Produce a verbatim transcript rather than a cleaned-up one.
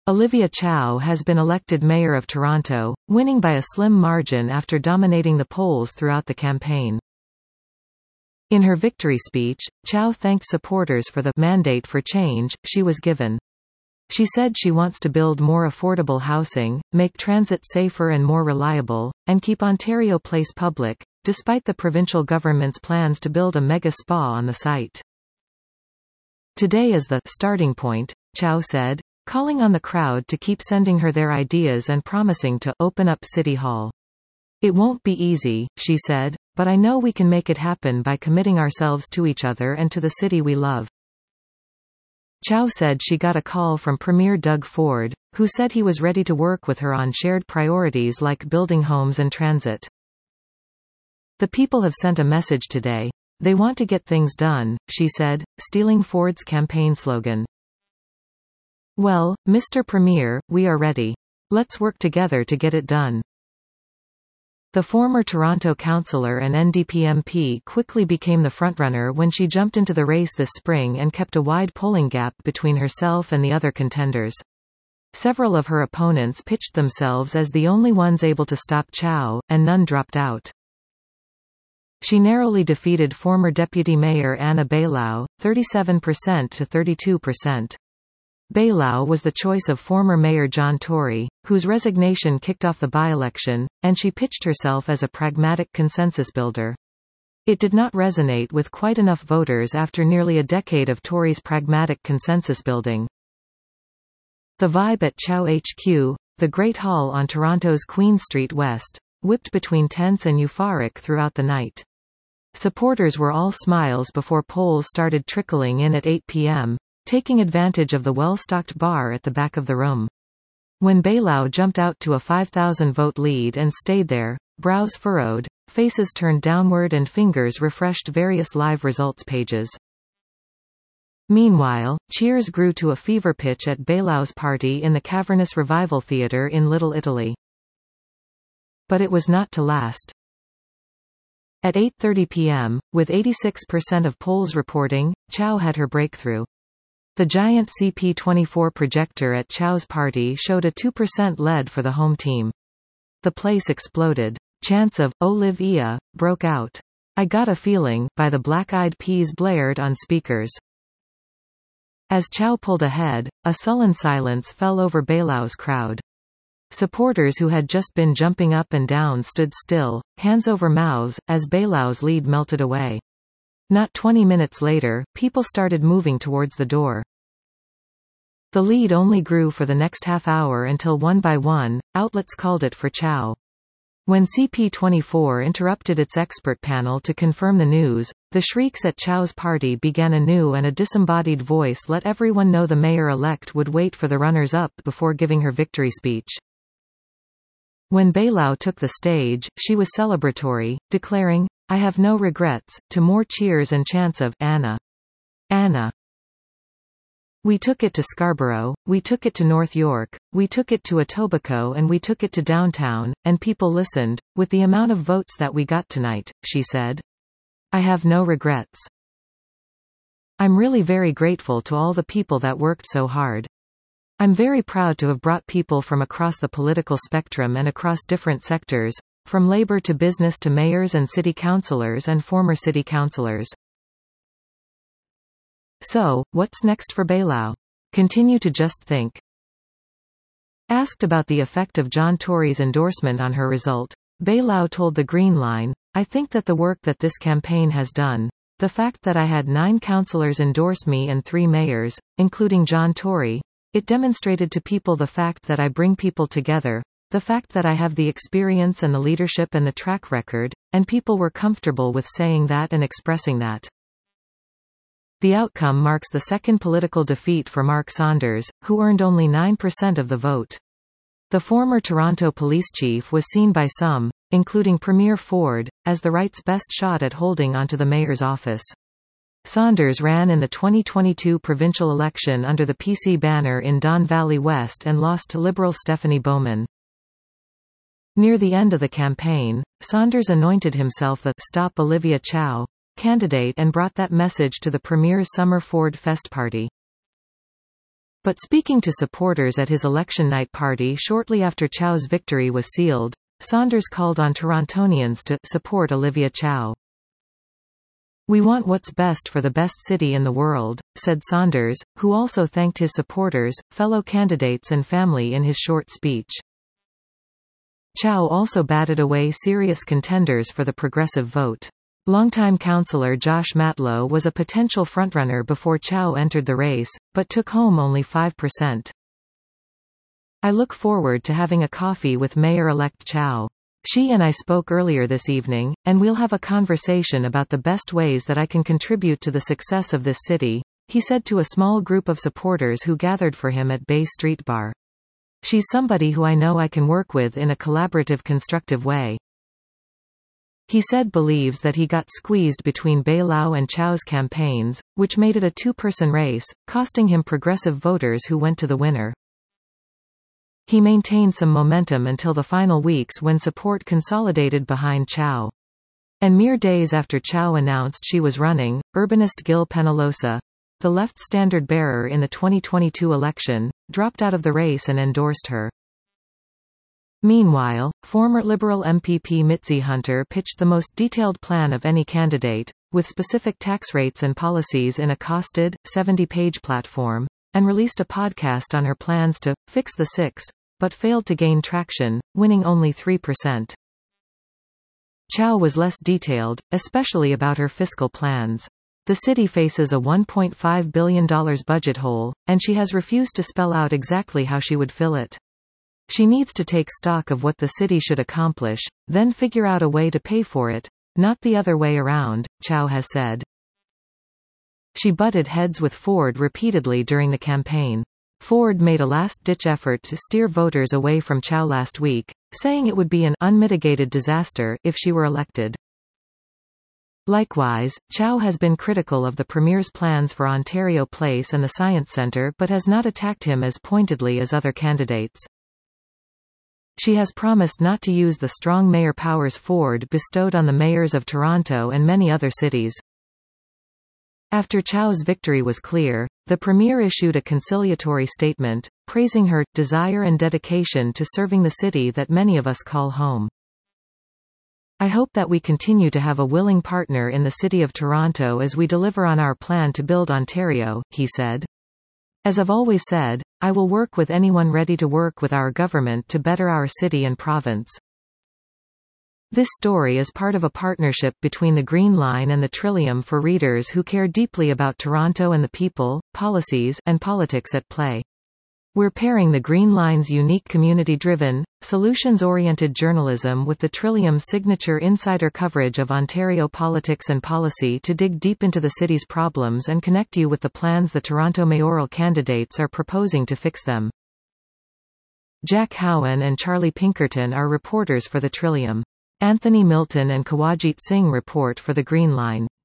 Olivia Chow has been elected mayor of Toronto, winning by a slim margin after dominating the polls throughout the campaign. In her victory speech, Chow thanked supporters for the mandate for change she was given. She said she wants to build more affordable housing, make transit safer and more reliable, and keep Ontario Place public, despite the provincial government's plans to build a mega spa on the site. Today is the starting point, Chow said, calling on the crowd to keep sending her their ideas and promising to open up City Hall. It won't be easy, she said, but I know we can make it happen by committing ourselves to each other and to the city we love. Chow said she got a call from Premier Doug Ford, who said he was ready to work with her on shared priorities like building homes and transit. The people have sent a message today. They want to get things done, she said, stealing Ford's campaign slogan. Well, Mister Premier, we are ready. Let's work together to get it done. The former Toronto councillor and N D P M P quickly became the frontrunner when she jumped into the race this spring and kept a wide polling gap between herself and the other contenders. Several of her opponents pitched themselves as the only ones able to stop Chow, and none dropped out. She narrowly defeated former Deputy Mayor Anna Bailão, thirty-seven percent to thirty-two percent. Bailão was the choice of former Mayor John Tory, whose resignation kicked off the by-election, and she pitched herself as a pragmatic consensus builder. It did not resonate with quite enough voters after nearly a decade of Tory's pragmatic consensus building. The vibe at Chow H Q, the Great Hall on Toronto's Queen Street West, whipped between tense and euphoric throughout the night. Supporters were all smiles before polls started trickling in at eight p m, taking advantage of the well-stocked bar at the back of the room. When Bailão jumped out to a five thousand vote lead and stayed there, brows furrowed, faces turned downward and fingers refreshed various live results pages. Meanwhile, cheers grew to a fever pitch at Bailão's party in the cavernous Revival Theatre in Little Italy. But it was not to last. At eight thirty p m, with eighty-six percent of polls reporting, Chow had her breakthrough. The giant C P twenty-four projector at Chow's party showed a two percent lead for the home team. The place exploded. Chants of "Olivia" broke out. "I Got a Feeling" by the Black Eyed Peas blared on speakers. As Chow pulled ahead, a sullen silence fell over Bailão's crowd. Supporters who had just been jumping up and down stood still, hands over mouths, as Bailão's lead melted away. Not twenty minutes later, people started moving towards the door. The lead only grew for the next half hour until one by one, outlets called it for Chow. When C P twenty-four interrupted its expert panel to confirm the news, the shrieks at Chow's party began anew and a disembodied voice let everyone know the mayor-elect would wait for the runners-up before giving her victory speech. When Bailão took the stage, she was celebratory, declaring, "I have no regrets," to more cheers and chants of "Anna. Anna. We took it to Scarborough, we took it to North York, we took it to Etobicoke and we took it to downtown, and people listened, with the amount of votes that we got tonight," she said. "I have no regrets. I'm really very grateful to all the people that worked so hard. I'm very proud to have brought people from across the political spectrum and across different sectors, from labor to business to mayors and city councillors and former city councillors." So, what's next for Bailão? Continue to just think. Asked about the effect of John Tory's endorsement on her result, Bailão told the Green Line, "I think that the work that this campaign has done, the fact that I had nine councillors endorse me and three mayors, including John Tory, it demonstrated to people the fact that I bring people together, the fact that I have the experience and the leadership and the track record, and people were comfortable with saying that and expressing that." The outcome marks the second political defeat for Mark Saunders, who earned only nine percent of the vote. The former Toronto police chief was seen by some, including Premier Ford, as the right's best shot at holding onto the mayor's office. Saunders ran in the twenty twenty-two provincial election under the P C banner in Don Valley West and lost to Liberal Stephanie Bowman. Near the end of the campaign, Saunders anointed himself a "Stop Olivia Chow" candidate and brought that message to the Premier's summer Ford Fest party. But speaking to supporters at his election night party shortly after Chow's victory was sealed, Saunders called on Torontonians to support Olivia Chow. "We want what's best for the best city in the world," said Saunders, who also thanked his supporters, fellow candidates and family in his short speech. Chow also batted away serious contenders for the progressive vote. Longtime councillor Josh Matlow was a potential frontrunner before Chow entered the race, but took home only five percent. "I look forward to having a coffee with Mayor-elect Chow. She and I spoke earlier this evening, and we'll have a conversation about the best ways that I can contribute to the success of this city," he said to a small group of supporters who gathered for him at Bay Street Bar. "She's somebody who I know I can work with in a collaborative, constructive way." He said believes that he got squeezed between Bai Lau and Chow's campaigns, which made it a two-person race, costing him progressive voters who went to the winner. He maintained some momentum until the final weeks when support consolidated behind Chow. And mere days after Chow announced she was running, urbanist Gil Penalosa, the left's standard-bearer in the twenty twenty-two election, dropped out of the race and endorsed her. Meanwhile, former Liberal M P P Mitzi Hunter pitched the most detailed plan of any candidate, with specific tax rates and policies in a costed, seventy-page platform, and released a podcast on her plans to fix the six, but failed to gain traction, winning only three percent. Chow was less detailed, especially about her fiscal plans. The city faces a one point five billion dollars budget hole, and she has refused to spell out exactly how she would fill it. She needs to take stock of what the city should accomplish, then figure out a way to pay for it, not the other way around, Chow has said. She butted heads with Ford repeatedly during the campaign. Ford made a last-ditch effort to steer voters away from Chow last week, saying it would be an unmitigated disaster if she were elected. Likewise, Chow has been critical of the Premier's plans for Ontario Place and the Science Centre but has not attacked him as pointedly as other candidates. She has promised not to use the strong mayor powers Ford bestowed on the mayors of Toronto and many other cities. After Chow's victory was clear, the Premier issued a conciliatory statement, praising her desire and dedication to serving the city that many of us call home. "I hope that we continue to have a willing partner in the City of Toronto as we deliver on our plan to build Ontario," he said. "As I've always said, I will work with anyone ready to work with our government to better our city and province." This story is part of a partnership between the Green Line and the Trillium for readers who care deeply about Toronto and the people, policies, and politics at play. We're pairing the Green Line's unique community-driven, solutions-oriented journalism with the Trillium's signature insider coverage of Ontario politics and policy to dig deep into the city's problems and connect you with the plans the Toronto mayoral candidates are proposing to fix them. Jack Howen and Charlie Pinkerton are reporters for the Trillium. Anthony Milton and Kawajit Singh report for the Green Line.